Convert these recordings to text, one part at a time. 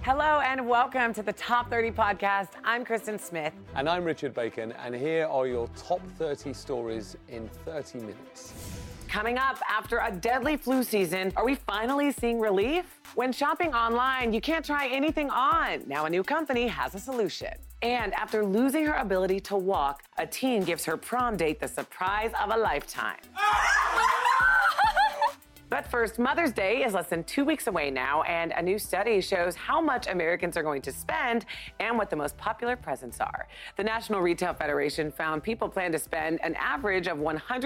Hello and welcome to the Top 30 podcast. I'm Kristen Smith. And I'm Richard Bacon, and here are your top 30 stories in 30 minutes. Coming up, after a deadly flu season, are we finally seeing relief? When shopping online, you can't try anything on. Now a new company has a solution. And after losing her ability to walk, a teen gives her prom date the surprise of a lifetime. But first, Mother's Day is less than 2 weeks away now, and a new study shows how much Americans are going to spend and what the most popular presents are. The National Retail Federation found people plan to spend an average of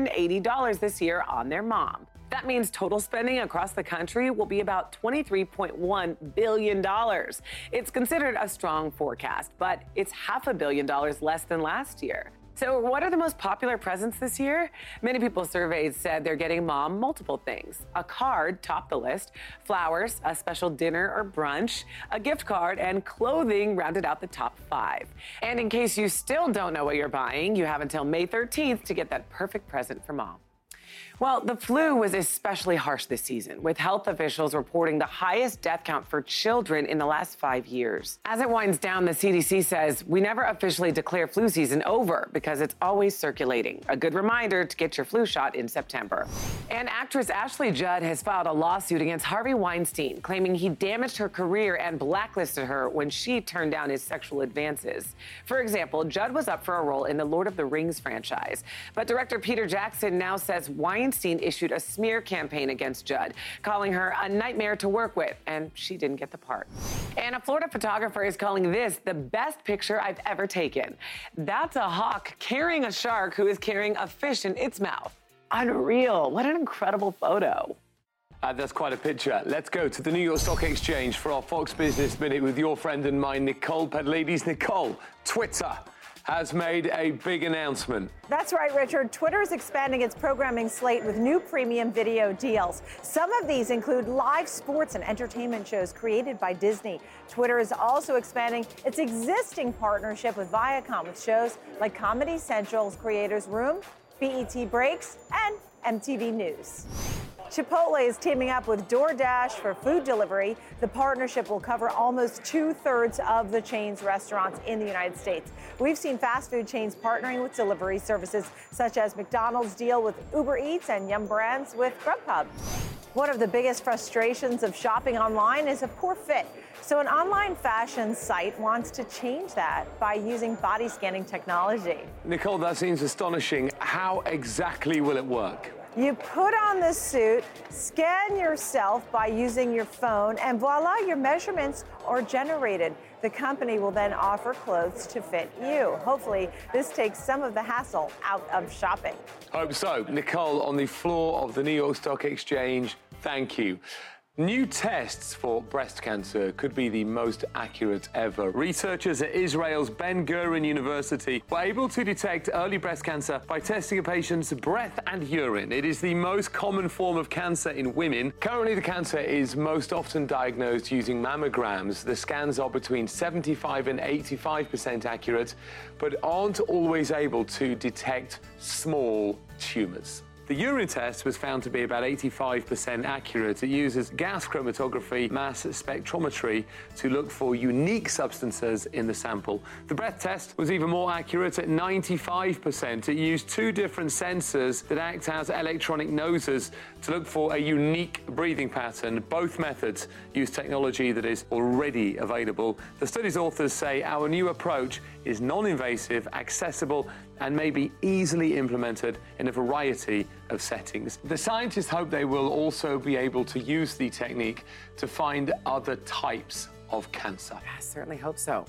$180 this year on their mom. That means total spending across the country will be about $23.1 billion. It's considered a strong forecast, but it's $500 million less than last year. So what are the most popular presents this year? Many people surveyed said they're getting mom multiple things. A card topped the list, flowers, a special dinner or brunch, a gift card, and clothing rounded out the top 5. And in case you still don't know what you're buying, you have until May 13th to get that perfect present for mom. Well, the flu was especially harsh this season, with health officials reporting the highest death count for children in the last 5 years. As it winds down, the CDC says we never officially declare flu season over because it's always circulating. A good reminder to get your flu shot in September. And actress Ashley Judd has filed a lawsuit against Harvey Weinstein, claiming he damaged her career and blacklisted her when she turned down his sexual advances. For example, Judd was up for a role in the Lord of the Rings franchise, but director Peter Jackson now says Weinstein issued a smear campaign against Judd, calling her a nightmare to work with, and she didn't get the part. And a Florida photographer is calling this the best picture I've ever taken. That's a hawk carrying a shark who is carrying a fish in its mouth. Unreal. What an incredible photo. That's quite a picture. Let's go to the New York Stock Exchange for our Fox Business Minute with your friend and mine, Nicole Pedalides. Nicole, Twitter has made a big announcement. That's right, Richard. Twitter is expanding its programming slate with new premium video deals. Some of these include live sports and entertainment shows created by Disney. Twitter is also expanding its existing partnership with Viacom with shows like Comedy Central's Creators Room, BET Breaks, and MTV News. Chipotle is teaming up with DoorDash for food delivery. The partnership will cover almost 2/3 of the chain's restaurants in the United States. We've seen fast food chains partnering with delivery services such as McDonald's deal with Uber Eats and Yum Brands with Grubhub. One of the biggest frustrations of shopping online is a poor fit. So an online fashion site wants to change that by using body scanning technology. Nicole, that seems astonishing. How exactly will it work? You put on the suit, scan yourself by using your phone, and voila, your measurements are generated. The company will then offer clothes to fit you. Hopefully, this takes some of the hassle out of shopping. Hope so. Nicole, on the floor of the New York Stock Exchange, thank you. New tests for breast cancer could be the most accurate ever. Researchers at Israel's Ben Gurion University were able to detect early breast cancer by testing a patient's breath and urine. It is the most common form of cancer in women. Currently, the cancer is most often diagnosed using mammograms. The scans are between 75 and 85% accurate, but aren't always able to detect small tumors. The urine test was found to be about 85% accurate. It uses gas chromatography, mass spectrometry to look for unique substances in the sample. The breath test was even more accurate at 95%. It used 2 different sensors that act as electronic noses to look for a unique breathing pattern. Both methods use technology that is already available. The study's authors say our new approach is non-invasive, accessible, and may be easily implemented in a variety of settings. The scientists hope they will also be able to use the technique to find other types of cancer. I certainly hope so.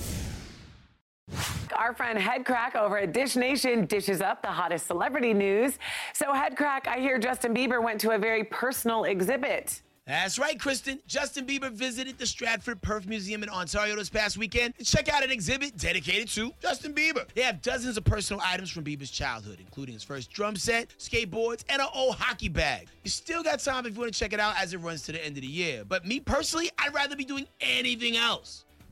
Our friend Headcrack over at Dish Nation dishes up the hottest celebrity news. So Headcrack, I hear Justin Bieber went to a very personal exhibit. That's right, Kristen. Justin Bieber visited the Stratford Perth Museum in Ontario this past weekend to check out an exhibit dedicated to Justin Bieber. They have dozens of personal items from Bieber's childhood, including his first drum set, skateboards, and an old hockey bag. You still got time if you want to check it out as it runs to the end of the year. But me personally, I'd rather be doing anything else.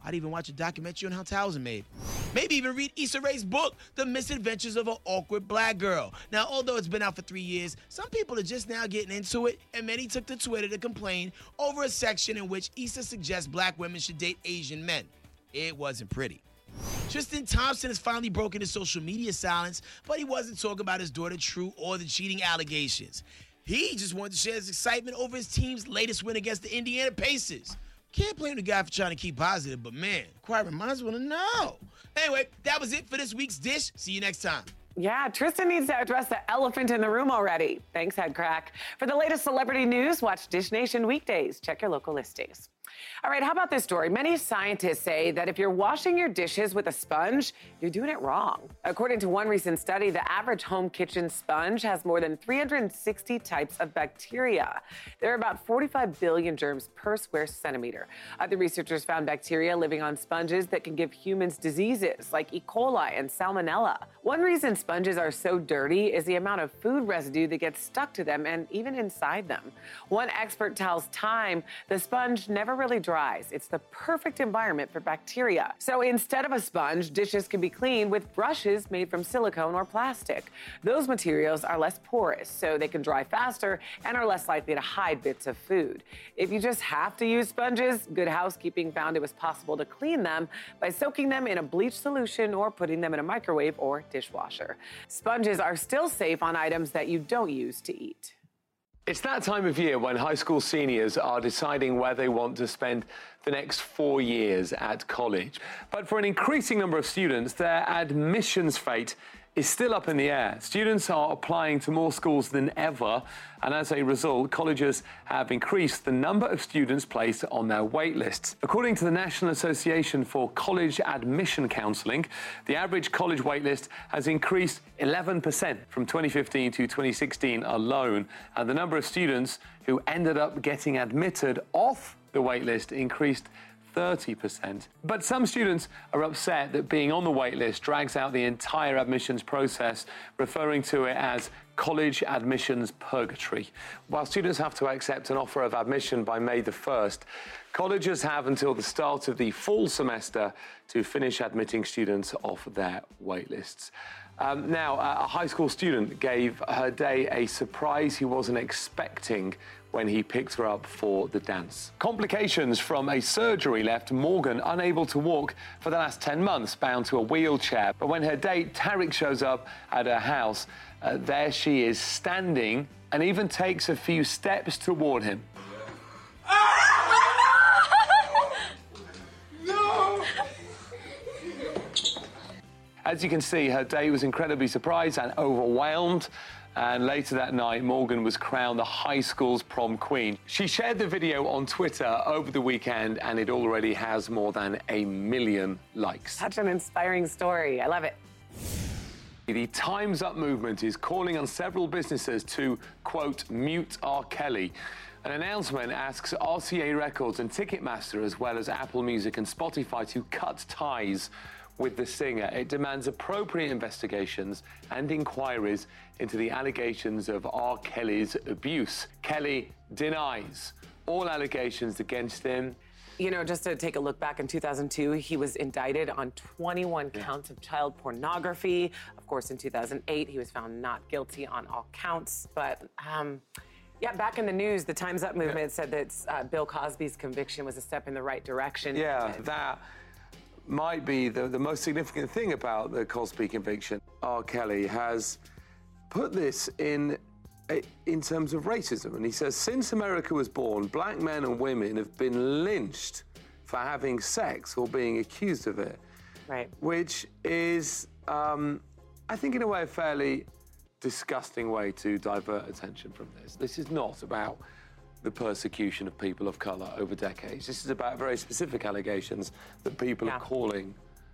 I'd even watch a documentary on how towels are made. Maybe even read Issa Rae's book, The Misadventures of an Awkward Black Girl. Now, although it's been out for 3 years, some people are just now getting into it, and many took to Twitter to complain over a section in which Issa suggests black women should date Asian men. It wasn't pretty. Tristan Thompson has finally broken his social media silence, but he wasn't talking about his daughter True or the cheating allegations. He just wanted to share his excitement over his team's latest win against the Indiana Pacers. Can't blame the guy for trying to keep positive, but man, Inquiring Minds want to know. Anyway, that was it for this week's Dish. See you next time. Yeah, Tristan needs to address the elephant in the room already. Thanks, Head Crack. For the latest celebrity news, watch Dish Nation weekdays. Check your local listings. All right, how about this story? Many scientists say that if you're washing your dishes with a sponge, you're doing it wrong. According to one recent study, the average home kitchen sponge has more than 360 types of bacteria. There are about 45 billion germs per square centimeter. Other researchers found bacteria living on sponges that can give humans diseases like E. coli and salmonella. One reason sponges are so dirty is the amount of food residue that gets stuck to them and even inside them. One expert tells Time the sponge never really dries. It's the perfect environment for bacteria. So instead of a sponge, dishes can be cleaned with brushes made from silicone or plastic. Those materials are less porous, so they can dry faster and are less likely to hide bits of food. If you just have to use sponges, Good Housekeeping found it was possible to clean them by soaking them in a bleach solution or putting them in a microwave or dishwasher. Sponges are still safe on items that you don't use to eat. It's that time of year when high school seniors are deciding where they want to spend the next 4 years at college. But for an increasing number of students, their admissions fate is still up in the air. Students are applying to more schools than ever, and as a result, colleges have increased the number of students placed on their wait lists. According to the National Association for College Admission Counselling, the average college waitlist has increased 11% from 2015 to 2016 alone, and the number of students who ended up getting admitted off the waitlist increased 30%. But some students are upset that being on the waitlist drags out the entire admissions process, referring to it as college admissions purgatory. While students have to accept an offer of admission by May the 1st, colleges have until the start of the fall semester to finish admitting students off their waitlists. Now, a high school student gave her day a surprise he wasn't expecting when he picked her up for the dance. Complications from a surgery left Morgan unable to walk for the last 10 months, bound to a wheelchair. But when her date, Tarek, shows up at her house, there she is standing and even takes a few steps toward him. As you can see, her day was incredibly surprised and overwhelmed. And later that night, Morgan was crowned the high school's prom queen. She shared the video on Twitter over the weekend, and it already has more than 1 million likes. Such an inspiring story. I love it. The Time's Up movement is calling on several businesses to, quote, mute R. Kelly. An announcement asks RCA Records and Ticketmaster, as well as Apple Music and Spotify, to cut ties with the singer. It demands appropriate investigations and inquiries into the allegations of R. Kelly's abuse. Kelly denies all allegations against him. You know, just to take a look back in 2002, he was indicted on 21 counts of child pornography. Of course, in 2008, he was found not guilty on all counts. But, yeah, back in the news, the Time's Up movement said that Bill Cosby's conviction was a step in the right direction. Yeah, that might be the most significant thing about the Cosby conviction. R. Kelly has put this in terms of racism, and he says, since America was born, black men and women have been lynched for having sex or being accused of it. Right. Which is, I think, in a way, a fairly disgusting way to divert attention from this. This is not about the persecution of people of colour over decades. This is about very specific allegations that people are calling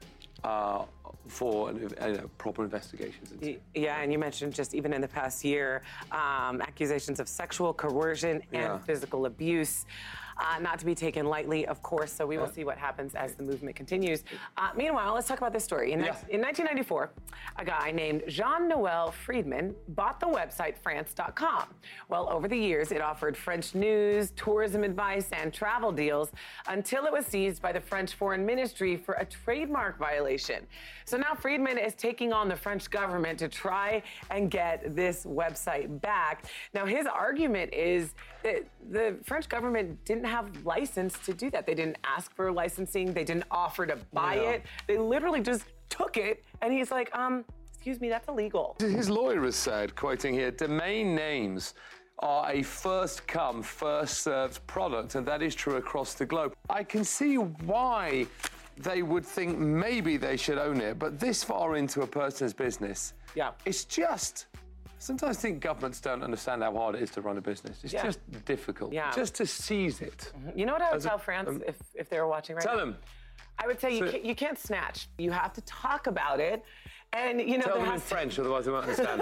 for proper investigations into. Yeah, and you mentioned just even in the past year, accusations of sexual coercion and physical abuse. not to be taken lightly, of course, so we will see what happens as the movement continues. Meanwhile, let's talk about this story. In 1994, a guy named Jean-Noel Friedman bought the website France.com. Well, over the years, it offered French news, tourism advice, and travel deals until it was seized by the French Foreign Ministry for a trademark violation. So now Friedman is taking on the French government to try and get this website back. Now, his argument is that the French government didn't have license to do that. They didn't ask for licensing. They didn't offer to buy it. They literally just took it. And he's like, excuse me, that's illegal. His lawyer has said, quoting here, domain names are a first-come, first-served product, and that is true across the globe. I can see why they would think maybe they should own it, but this far into a person's business, it's just... Sometimes I think governments don't understand how hard it is to run a business. It's just difficult. Just to seize it. You know what I would tell France if they were watching right now? Tell them. I would say you can't snatch. You have to talk about it. And, you know, tell them in French, otherwise they won't understand.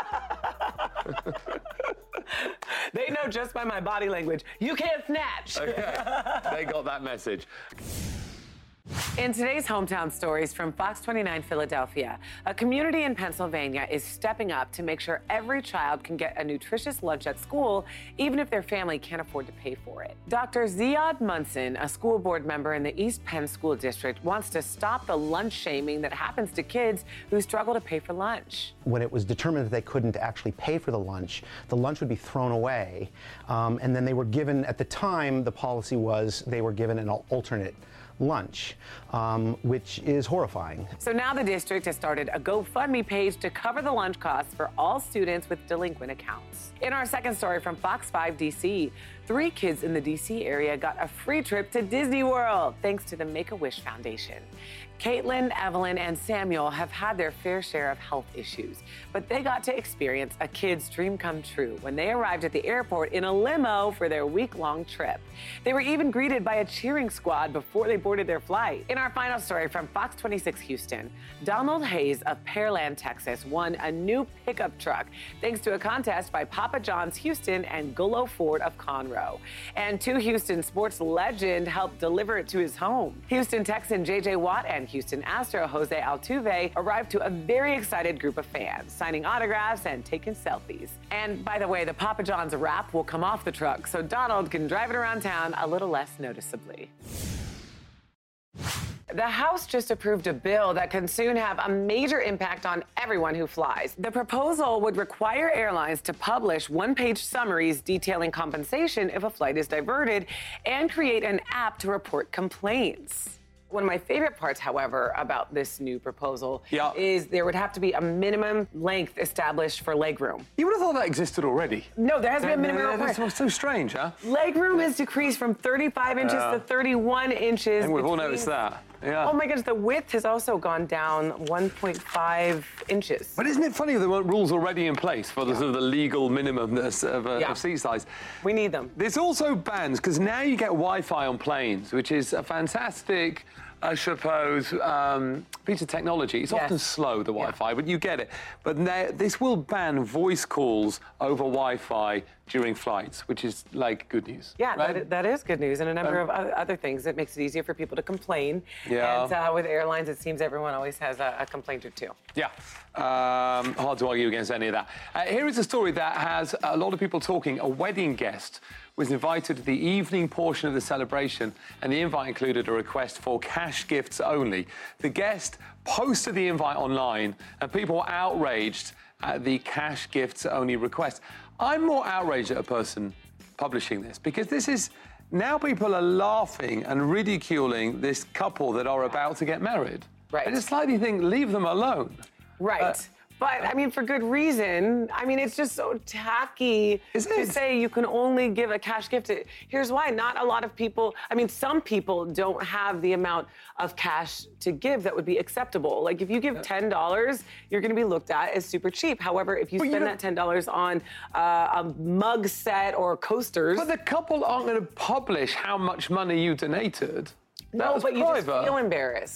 They know just by my body language. You can't snatch. Okay, they got that message. In today's Hometown Stories from Fox 29 Philadelphia, a community in Pennsylvania is stepping up to make sure every child can get a nutritious lunch at school, even if their family can't afford to pay for it. Dr. Ziad Munson, a school board member in the East Penn School District, wants to stop the lunch shaming that happens to kids who struggle to pay for lunch. When it was determined that they couldn't actually pay for the lunch would be thrown away. And then they were given, at the time, the policy was they were given an alternate lunch, which is horrifying. So now the district has started a GoFundMe page to cover the lunch costs for all students with delinquent accounts. In our second story from Fox 5 DC, 3 kids in the DC area got a free trip to Disney World thanks to the Make-A-Wish Foundation. Caitlin, Evelyn, and Samuel have had their fair share of health issues, but they got to experience a kid's dream come true when they arrived at the airport in a limo for their week-long trip. They were even greeted by a cheering squad before they boarded their flight. In our final story from Fox 26 Houston, Donald Hayes of Pearland, Texas, won a new pickup truck thanks to a contest by Papa John's Houston and Gullo Ford of Conroe. And 2 Houston sports legend helped deliver it to his home. Houston Texan J.J. Watt and Houston Astro Jose Altuve arrived to a very excited group of fans, signing autographs and taking selfies. And by the way, the Papa John's wrap will come off the truck, so Donald can drive it around town a little less noticeably. The House just approved a bill that can soon have a major impact on everyone who flies. The proposal would require airlines to publish one-page summaries detailing compensation if a flight is diverted and create an app to report complaints. One of my favorite parts, however, about this new proposal is there would have to be a minimum length established for legroom. You would have thought that existed already. No, there has to be a minimum requirement. That's so strange, huh? Legroom has decreased from 35 inches to 31 inches. And we've all noticed that. Yeah. Oh my goodness, the width has also gone down 1.5 inches. But isn't it funny there weren't rules already in place for the sort of the legal minimumness of seat size? We need them. This also bans, because now you get Wi-Fi on planes, which is a fantastic, I suppose, piece of technology. It's often slow, the Wi-Fi, but you get it. But this will ban voice calls over Wi-Fi during flights, which is like good news. Yeah, right? that is good news, and a number of other things. It makes it easier for people to complain. Yeah. And with airlines, it seems everyone always has a complaint or two. Yeah, hard to argue against any of that. Here is a story that has a lot of people talking. A wedding guest was invited to the evening portion of the celebration, and the invite included a request for cash gifts only. The guest posted the invite online, and people were outraged at the cash gifts only request. I'm more outraged at a person publishing this, because this is, now people are laughing and ridiculing this couple that are about to get married. Right. I just slightly think, leave them alone. Right. But, I mean, for good reason. I mean, it's just so tacky to say you can only give a cash gift. Here's why. Not a lot of people, I mean, some people don't have the amount of cash to give that would be acceptable. Like, if you give $10, you're going to be looked at as super cheap. However, if you spend that $10 on a mug set or coasters... But the couple aren't going to publish how much money you donated. No, but you just feel embarrassed.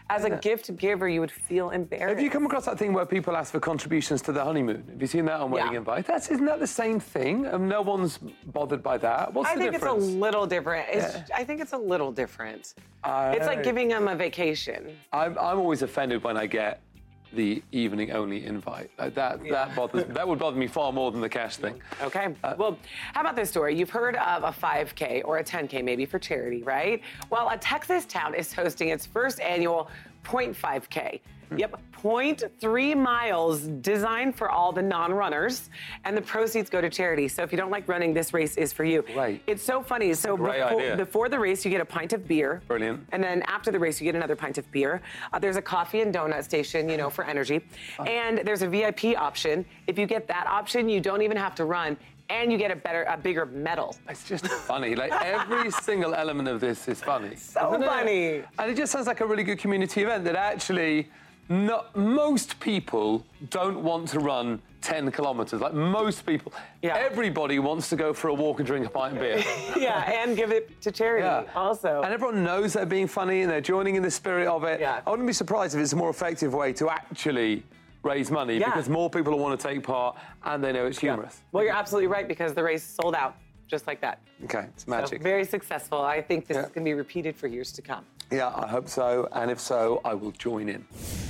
As a gift giver, you would feel embarrassed. Have you come across that thing where people ask for contributions to the honeymoon? Have you seen that on Wedding Invite? Isn't that the same thing? No one's bothered by that. What's the difference? I think it's a little different. I think it's a little different. It's like giving them a vacation. I'm always offended when I get the evening only invite. That would bother me far more than the cash thing. Okay. Well, how about this story? You've heard of a 5K or a 10K maybe for charity, right? Well, a Texas town is hosting its first annual 0.5K. Yep, 0.3 miles designed for all the non-runners, and the proceeds go to charity. So if you don't like running, this race is for you. Right. It's so funny. So before the race, you get a pint of beer. Brilliant. And then after the race, you get another pint of beer. There's a coffee and donut station, for energy. And there's a VIP option. If you get that option, you don't even have to run. And you get a bigger medal. It's just funny. Like, every single element of this is funny. So funny. And it just sounds like a really good community event that actually most people don't want to run 10 kilometers. Like, most people. Yeah. Everybody wants to go for a walk and drink a pint of beer. Yeah, and give it to charity also. And everyone knows they're being funny and they're joining in the spirit of it. Yeah. I wouldn't be surprised if it's a more effective way to actually raise money because more people will want to take part and they know it's humorous. Well, you're absolutely right because the race sold out just like that. Okay, it's magic. So very successful. I think this is going to be repeated for years to come. Yeah, I hope so. And if so, I will join in.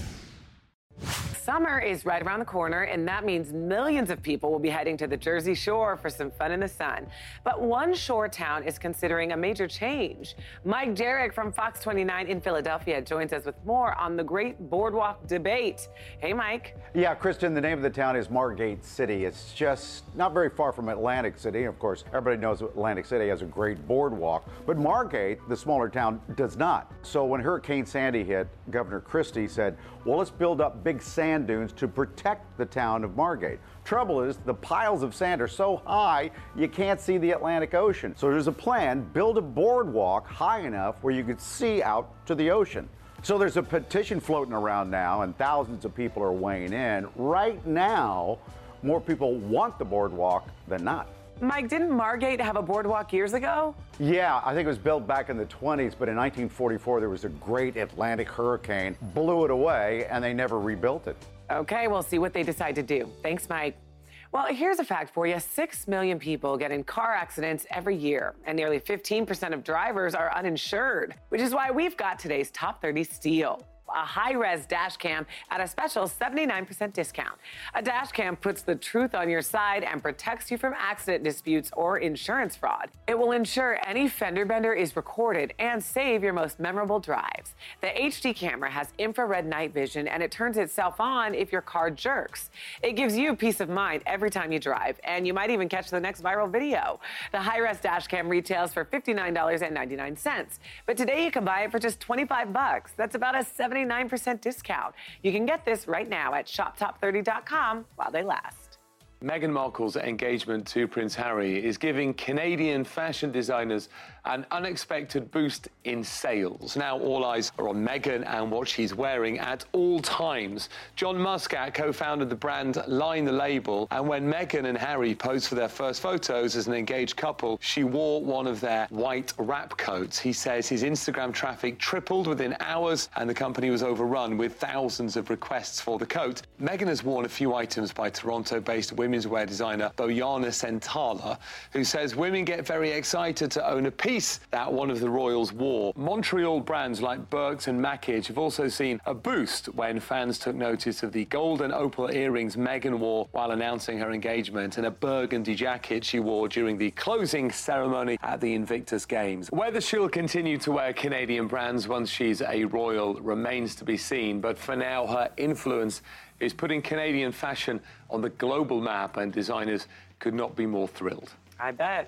Summer is right around the corner, and that means millions of people will be heading to the Jersey Shore for some fun in the sun. But one shore town is considering a major change. Mike Jerrick from Fox 29 in Philadelphia joins us with more on the great boardwalk debate. Hey, Mike. Yeah, Kristen, the name of the town is Margate City. It's just not very far from Atlantic City. Of course, everybody knows Atlantic City has a great boardwalk, but Margate, the smaller town, does not. So when Hurricane Sandy hit, Governor Christie said, well, let's build up big sand dunes to protect the town of Margate. Trouble is, the piles of sand are so high, you can't see the Atlantic Ocean. So there's a plan, build a boardwalk high enough where you could see out to the ocean. So there's a petition floating around now, and thousands of people are weighing in. Right now, more people want the boardwalk than not. Mike, didn't Margate have a boardwalk years ago? Yeah, I think it was built back in the 20s, but in 1944 there was a great Atlantic hurricane, blew it away, and they never rebuilt it. Okay, we'll see what they decide to do. Thanks, Mike. Well, here's a fact for you. 6 million people get in car accidents every year, and nearly 15% of drivers are uninsured, which is why we've got today's Top 30 steal. A high-res dash cam at a special 79% discount. A dash cam puts the truth on your side and protects you from accident disputes or insurance fraud. It will ensure any fender bender is recorded and save your most memorable drives. The HD camera has infrared night vision and it turns itself on if your car jerks. It gives you peace of mind every time you drive, and you might even catch the next viral video. The high-res dash cam retails for $59.99, but today you can buy it for just $25. That's about a 79% discount. You can get this right now at shoptop30.com while they last. Meghan Markle's engagement to Prince Harry is giving Canadian fashion designers an unexpected boost in sales. Now all eyes are on Meghan and what she's wearing at all times. John Muscat co-founded the brand Line the Label, and when Meghan and Harry posed for their first photos as an engaged couple, she wore one of their white wrap coats. He says his Instagram traffic tripled within hours and the company was overrun with thousands of requests for the coat. Meghan has worn a few items by Toronto-based women's wear designer Bojana Sentala, who says women get very excited to own a piece that one of the royals wore. Montreal brands like Burks and Mackage have also seen a boost when fans took notice of the gold and opal earrings Meghan wore while announcing her engagement and a burgundy jacket she wore during the closing ceremony at the Invictus Games. Whether she'll continue to wear Canadian brands once she's a royal remains to be seen, but for now her influence is putting Canadian fashion on the global map, and designers could not be more thrilled. I bet.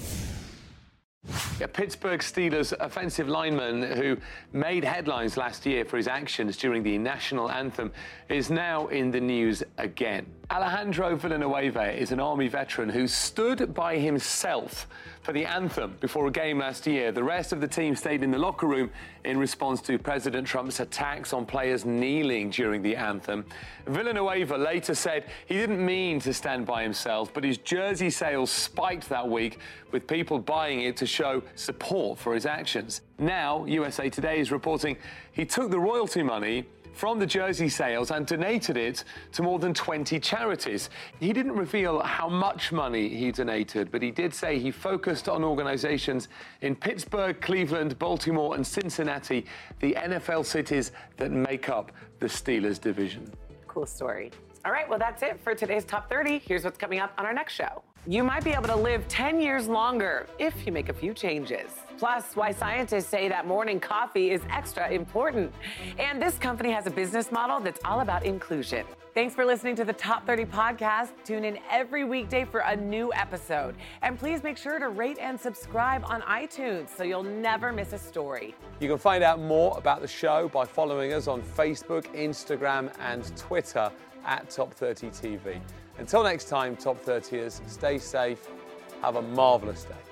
A Pittsburgh Steelers offensive lineman who made headlines last year for his actions during the national anthem is now in the news again. Alejandro Villanueva is an Army veteran who stood by himself for the anthem before a game last year. The rest of the team stayed in the locker room in response to President Trump's attacks on players kneeling during the anthem. Villanueva later said he didn't mean to stand by himself, but his jersey sales spiked that week, with people buying it to show support for his actions. Now, USA Today is reporting he took the royalty money from the jersey sales and donated it to more than 20 charities. He didn't reveal how much money he donated, but he did say he focused on organizations in Pittsburgh, Cleveland, Baltimore, and Cincinnati, the NFL cities that make up the Steelers division. Cool story. All right, well, that's it for today's Top 30. Here's what's coming up on our next show. You might be able to live 10 years longer if you make a few changes. Plus, why scientists say that morning coffee is extra important. And this company has a business model that's all about inclusion. Thanks for listening to the Top 30 podcast. Tune in every weekday for a new episode. And please make sure to rate and subscribe on iTunes so you'll never miss a story. You can find out more about the show by following us on Facebook, Instagram, and Twitter at Top 30 TV. Until next time, Top 30ers, stay safe, have a marvelous day.